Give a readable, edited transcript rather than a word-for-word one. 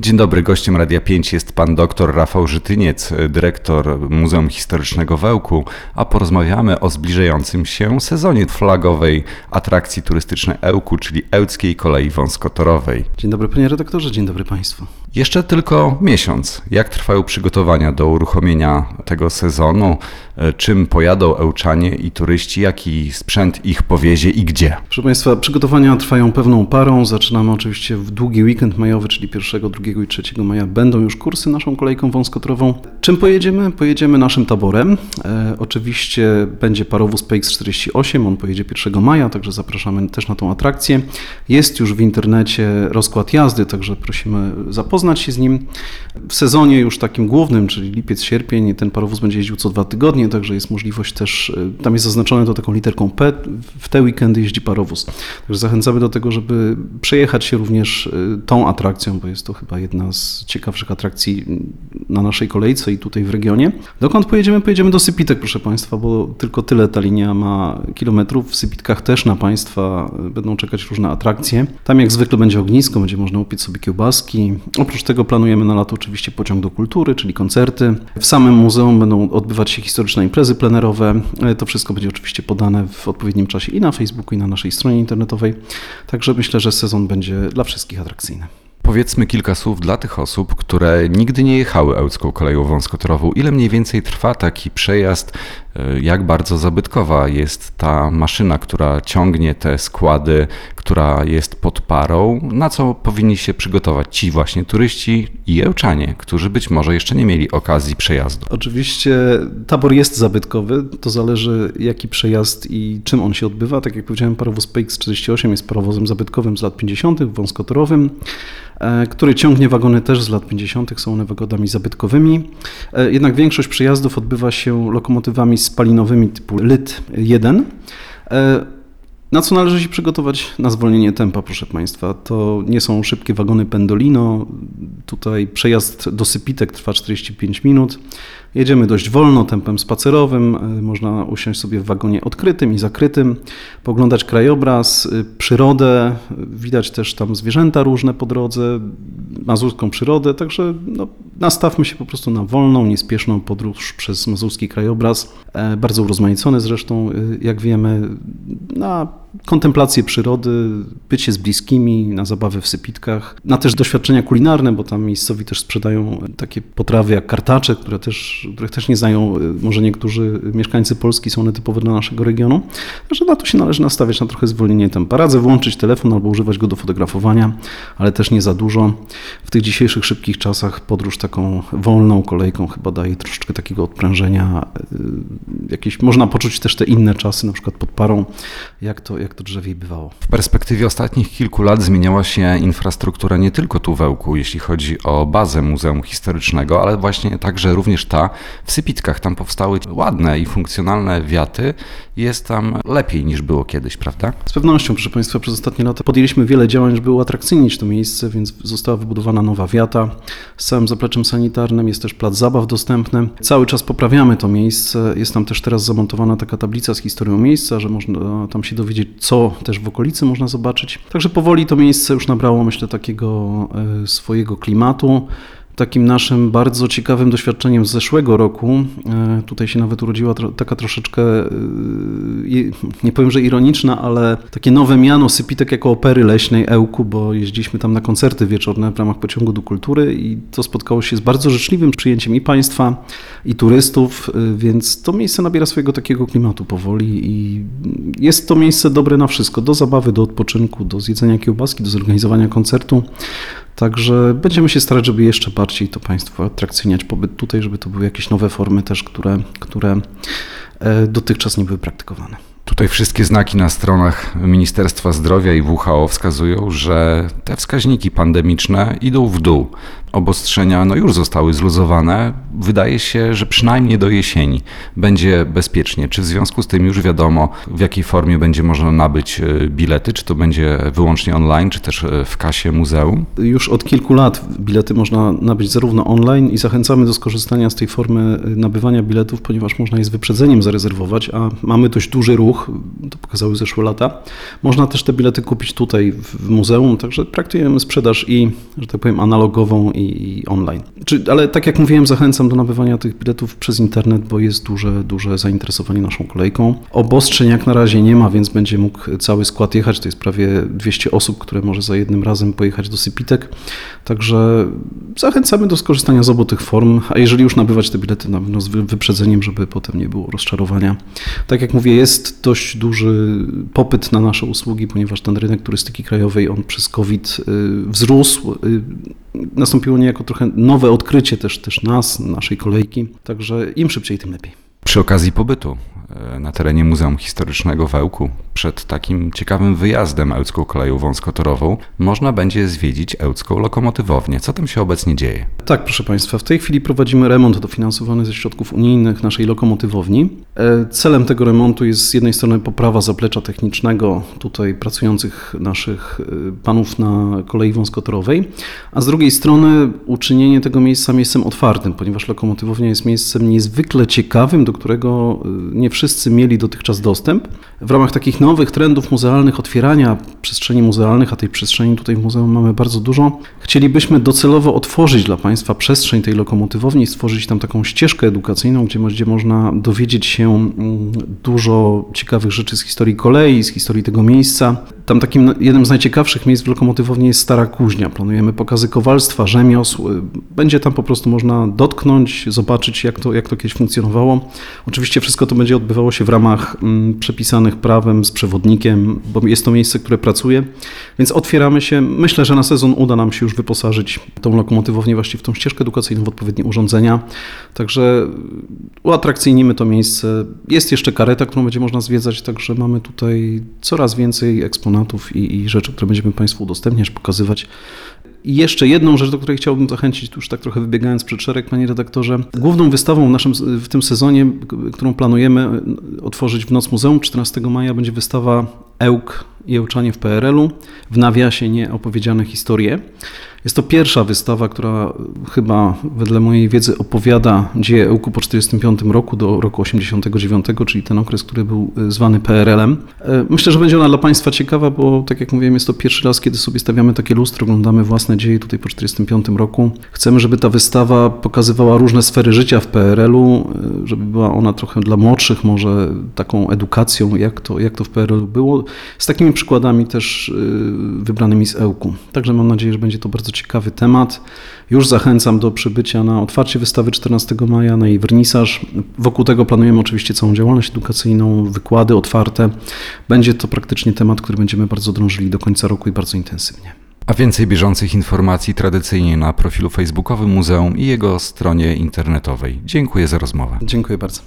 Dzień dobry, gościem Radia 5 jest pan dr Rafał Żytyniec, dyrektor Muzeum Historycznego w Ełku, a porozmawiamy o zbliżającym się sezonie flagowej atrakcji turystycznej Ełku, czyli Ełckiej Kolei Wąskotorowej. Dzień dobry panie redaktorze, dzień dobry państwu. Jeszcze tylko miesiąc. Jak trwają przygotowania do uruchomienia tego sezonu? Czym pojadą Ełczanie i turyści? Jaki sprzęt ich powiezie i gdzie? Proszę państwa, przygotowania trwają pewną parą. Zaczynamy oczywiście w długi weekend majowy, czyli 1, 2 i 3 maja. Będą już kursy naszą kolejką wąskotorową. Czym pojedziemy? Pojedziemy naszym taborem. Oczywiście będzie parowóz PX48, on pojedzie 1 maja, także zapraszamy też na tą atrakcję. Jest już w internecie rozkład jazdy, także prosimy zapoznać się z nim. W sezonie już takim głównym, czyli lipiec, sierpień, ten parowóz będzie jeździł co 2 tygodnie, także jest możliwość też, tam jest zaznaczone to taką literką P, w te weekendy jeździ parowóz. Także zachęcamy do tego, żeby przejechać się również tą atrakcją, bo jest to chyba jedna z ciekawszych atrakcji na naszej kolejce i tutaj w regionie. Dokąd pojedziemy? Pojedziemy do Sypitek, proszę państwa, bo tylko tyle ta linia ma kilometrów. W Sypitkach też na państwa będą czekać różne atrakcje. Tam jak zwykle będzie ognisko, będzie można upiec sobie kiełbaski. Oprócz tego planujemy na lato oczywiście pociąg do kultury, czyli koncerty. W samym muzeum będą odbywać się historyczne imprezy plenerowe. To wszystko będzie oczywiście podane w odpowiednim czasie i na Facebooku, i na naszej stronie internetowej. Także myślę, że sezon będzie dla wszystkich atrakcyjny. Powiedzmy kilka słów dla tych osób, które nigdy nie jechały Ełcką Koleją Wąskotorową. Ile mniej więcej trwa taki przejazd? Jak bardzo zabytkowa jest ta maszyna, która ciągnie te składy, która jest pod parą? Na co powinni się przygotować ci właśnie turyści i Ełczanie, którzy być może jeszcze nie mieli okazji przejazdu? Oczywiście tabor jest zabytkowy, to zależy jaki przejazd i czym on się odbywa. Tak jak powiedziałem, parowóz PX48 jest parowozem zabytkowym z lat 50., wąskotorowym, który ciągnie wagony też z lat 50., są one wagonami zabytkowymi. Jednak większość przejazdów odbywa się lokomotywami spalinowymi typu LIT 1. Na co należy się przygotować? Na zwolnienie tempa, proszę państwa. To nie są szybkie wagony Pendolino. Tutaj przejazd do Sypitek trwa 45 minut. Jedziemy dość wolno, tempem spacerowym. Można usiąść sobie w wagonie odkrytym i zakrytym, poglądać krajobraz, przyrodę. Widać też tam zwierzęta różne po drodze, mazurską przyrodę. Także nastawmy się po prostu na wolną, niespieszną podróż przez mazurski krajobraz. Bardzo urozmaicony zresztą, jak wiemy, na kontemplację przyrody, bycie z bliskimi, na zabawy w Sypitkach, na też doświadczenia kulinarne, bo tam miejscowi też sprzedają takie potrawy jak kartacze, których też nie znają może niektórzy mieszkańcy Polski, są one typowe dla naszego regionu. Także na to się należy nastawiać, na trochę zwolnienie tempa. Radzę włączyć telefon albo używać go do fotografowania, ale też nie za dużo. W tych dzisiejszych szybkich czasach podróż taką wolną kolejką chyba daje troszeczkę takiego odprężenia. Można poczuć też te inne czasy, na przykład pod parą, jak to drzewiej bywało. W perspektywie ostatnich kilku lat zmieniała się infrastruktura nie tylko tu w Ełku, jeśli chodzi o bazę Muzeum Historycznego, ale właśnie także również ta w Sypitkach. Tam powstały ładne i funkcjonalne wiaty. Jest tam lepiej niż było kiedyś, prawda? Z pewnością, proszę państwa, przez ostatnie lata podjęliśmy wiele działań, żeby uatrakcyjnić to miejsce, więc została wybudowana nowa wiata z całym zapleczem sanitarnym, jest też plac zabaw dostępny. Cały czas poprawiamy to miejsce. Jest tam też teraz zamontowana taka tablica z historią miejsca, że można tam się dowiedzieć, co też w okolicy można zobaczyć. Także powoli to miejsce już nabrało, myślę, takiego swojego klimatu. Takim naszym bardzo ciekawym doświadczeniem z zeszłego roku, tutaj się nawet urodziła taka troszeczkę, nie powiem, że ironiczna, ale takie nowe miano Sypitek jako opery leśnej Ełku, bo jeździliśmy tam na koncerty wieczorne w ramach pociągu do kultury i to spotkało się z bardzo życzliwym przyjęciem i państwa, i turystów, więc to miejsce nabiera swojego takiego klimatu powoli i jest to miejsce dobre na wszystko, do zabawy, do odpoczynku, do zjedzenia kiełbaski, do zorganizowania koncertu. Także będziemy się starać, żeby jeszcze bardziej to państwo atrakcyjniać pobyt tutaj, żeby to były jakieś nowe formy też, które dotychczas nie były praktykowane. Tutaj wszystkie znaki na stronach Ministerstwa Zdrowia i WHO wskazują, że te wskaźniki pandemiczne idą w dół. obostrzenia już zostały zluzowane. Wydaje się, że przynajmniej do jesieni będzie bezpiecznie. Czy w związku z tym już wiadomo, w jakiej formie będzie można nabyć bilety? Czy to będzie wyłącznie online, czy też w kasie muzeum? Już od kilku lat bilety można nabyć zarówno online i zachęcamy do skorzystania z tej formy nabywania biletów, ponieważ można je z wyprzedzeniem zarezerwować, a mamy dość duży ruch, to pokazały zeszłe lata. Można też te bilety kupić tutaj w muzeum, także traktujemy sprzedaż i, że tak powiem, analogową i online. Ale tak jak mówiłem, zachęcam do nabywania tych biletów przez internet, bo jest duże zainteresowanie naszą kolejką. Obostrzeń jak na razie nie ma, więc będzie mógł cały skład jechać. To jest prawie 200 osób, które może za jednym razem pojechać do Sypitek. Także zachęcamy do skorzystania z obu tych form, a jeżeli już nabywać te bilety na pewno z wyprzedzeniem, żeby potem nie było rozczarowania. Tak jak mówię, jest dość duży popyt na nasze usługi, ponieważ ten rynek turystyki krajowej, on przez COVID wzrósł. Nastąpiło niejako trochę nowe odkrycie też naszej kolejki, także im szybciej, tym lepiej. Przy okazji pobytu na terenie Muzeum Historycznego w Ełku, przed takim ciekawym wyjazdem Ełcką Koleją Wąskotorową, można będzie zwiedzić Ełcką Lokomotywownię. Co tam się obecnie dzieje? Tak, proszę Państwa, w tej chwili prowadzimy remont dofinansowany ze środków unijnych naszej lokomotywowni. Celem tego remontu jest z jednej strony poprawa zaplecza technicznego tutaj pracujących naszych panów na kolei wąskotorowej, a z drugiej strony uczynienie tego miejsca miejscem otwartym, ponieważ lokomotywownia jest miejscem niezwykle ciekawym, do którego nie wszyscy mieli dotychczas dostęp. W ramach takich nowych trendów muzealnych, otwierania przestrzeni muzealnych, a tej przestrzeni tutaj w muzeum mamy bardzo dużo, chcielibyśmy docelowo otworzyć dla Państwa przestrzeń tej lokomotywowni i stworzyć tam taką ścieżkę edukacyjną, gdzie można dowiedzieć się dużo ciekawych rzeczy z historii kolei, z historii tego miejsca. Tam takim jednym z najciekawszych miejsc w lokomotywowni jest Stara Kuźnia. Planujemy pokazy kowalstwa, rzemiosł. Będzie tam po prostu można dotknąć, zobaczyć jak to kiedyś funkcjonowało. Oczywiście wszystko to będzie odbywało się w ramach przepisanych prawem z przewodnikiem, bo jest to miejsce, które pracuje, więc otwieramy się. Myślę, że na sezon uda nam się już wyposażyć tą lokomotywownię właściwie w tą ścieżkę edukacyjną, w odpowiednie urządzenia. Także uatrakcyjnimy to miejsce. Jest jeszcze kareta, którą będzie można zwiedzać, także mamy tutaj coraz więcej eksponatów i rzeczy, które będziemy Państwu udostępniać, pokazywać. I jeszcze jedną rzecz, do której chciałbym zachęcić, już tak trochę wybiegając przed szereg, panie redaktorze. Główną wystawą w tym sezonie, którą planujemy otworzyć w Noc Muzeum 14 maja, będzie wystawa Ełk i Ełczanie w PRL-u, w nawiasie nieopowiedziane historie. Jest to pierwsza wystawa, która chyba wedle mojej wiedzy opowiada dzieje Ełku po 1945 roku do roku 1989, czyli ten okres, który był zwany PRL-em. Myślę, że będzie ona dla Państwa ciekawa, bo tak jak mówiłem, jest to pierwszy raz, kiedy sobie stawiamy takie lustro, oglądamy własne dzieje tutaj po 1945 roku. Chcemy, żeby ta wystawa pokazywała różne sfery życia w PRL-u, żeby była ona trochę dla młodszych może taką edukacją, jak to w PRL-u było, z takimi przykładami też wybranymi z Ełku. Także mam nadzieję, że będzie to bardzo ciekawy temat. Już zachęcam do przybycia na otwarcie wystawy 14 maja, na jej wernisaż. Wokół tego planujemy oczywiście całą działalność edukacyjną, wykłady otwarte. Będzie to praktycznie temat, który będziemy bardzo drążyli do końca roku i bardzo intensywnie. A więcej bieżących informacji tradycyjnie na profilu facebookowym Muzeum i jego stronie internetowej. Dziękuję za rozmowę. Dziękuję bardzo.